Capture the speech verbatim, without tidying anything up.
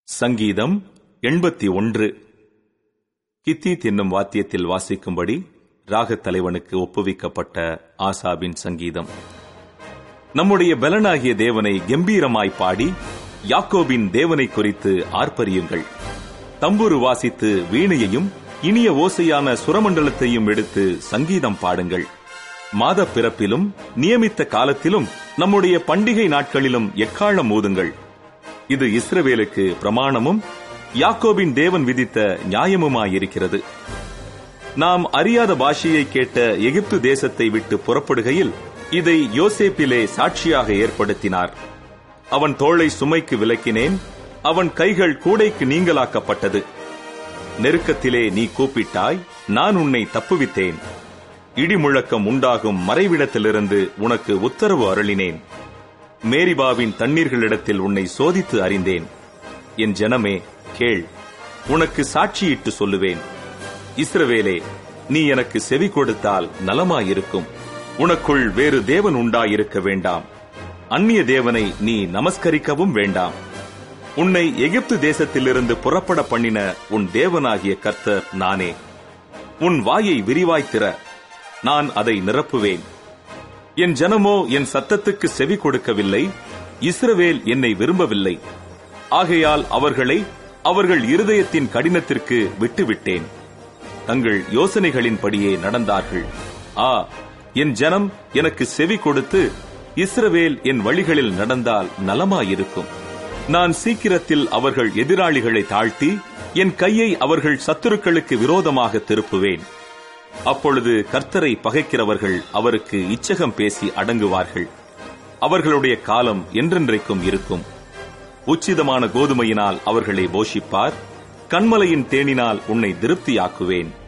சங்கீதம் எண்பத்தி ஒன்று. கித்தீத் என்னும் வாத்தியத்தில் வாசிக்கும்படி ராகத் தலைவனுக்கு ஒப்புவிக்கப்பட்ட ஆசாபின் சங்கீதம். நம்முடைய பலனாகிய தேவனை கம்பீரமாய் பாடி யாக்கோபின் தேவனை குறித்து ஆர்ப்பரியுங்கள். தம்புரு வாசித்து வீணையையும் இனிய ஓசையான சுரமண்டலத்தையும் எடுத்து சங்கீதம் பாடுங்கள். மாத பிறப்பிலும் நியமித்த காலத்திலும் நம்முடைய பண்டிகை நாட்களிலும் எக்காளம் ஊதுங்கள். இது இஸ்ரவேலுக்கு பிரமாணமும் யாக்கோபின் தேவன் விதித்த நியாயமுமாயிருக்கிறது. நாம் அறியாத பாஷையை கேட்ட எகிப்து தேசத்தை விட்டு புறப்படுகையில் இதை யோசேப்பிலே சாட்சியாக ஏற்படுத்தினார். அவன் தோளை சுமைக்கு விலக்கினேன், அவன் கைகள் கூடைக்கு நீங்கலாக்கப்பட்டது. நெருக்கத்திலே நீ கூப்பிட்டாய், நான் உன்னை தப்புவித்தேன். இடிமுழக்கம் உண்டாகும் மறைவிடத்திலிருந்து உனக்கு உத்தரவு அருளினேன். மேரிபாவின் தண்ணீர்களிடத்தில் உன்னை சோதித்து அறிந்தேன். என் ஜனமே கேள், உனக்கு சாட்சியிட்டு சொல்லுவேன். இஸ்ரவேலே, நீ எனக்கு செவி கொடுத்தால் நலமாயிருக்கும். உனக்குள் வேறு தேவன் உண்டாயிருக்க வேண்டாம். அந்நிய தேவனை நீ நமஸ்கரிக்கவும் வேண்டாம். உன்னை எகிப்து தேசத்திலிருந்து புறப்பட பண்ணின உன் தேவனாகிய கர்த்தர் நானே. உன் வாயை விரிவாய்த்திர, நான் அதை நிரப்புவேன். என் ஜனமோ என் சத்தத்துக்கு செவி கொடுக்கவில்லை, இஸ்ரவேல் என்னை விரும்பவில்லை. ஆகையால் அவர்களை அவர்கள் இருதயத்தின் கடினத்திற்கு விட்டுவிட்டேன். தங்கள் யோசனைகளின்படியே நடந்தார்கள். ஆ, என் ஜனம் எனக்கு செவி கொடுத்து இஸ்ரவேல் என் வழிகளில் நடந்தால் நலமாயிருக்கும். நான் சீக்கிரத்தில் அவர்கள் எதிராளிகளை தாழ்த்தி என் கையை அவர்கள் சத்துருக்களுக்கு விரோதமாக திருப்புவேன். அப்பொழுது கர்த்தரை பகைக்கிறவர்கள் அவருக்கு இச்சகம் பேசி அடங்குவார்கள். அவர்களுடைய காலம் என்றென்றைக்கும் இருக்கும். உச்சிதமான கோதுமையினால் அவர்களை போஷிப்பார். கண்மலையின் தேனினால் உன்னை திருப்தியாக்குவேன்.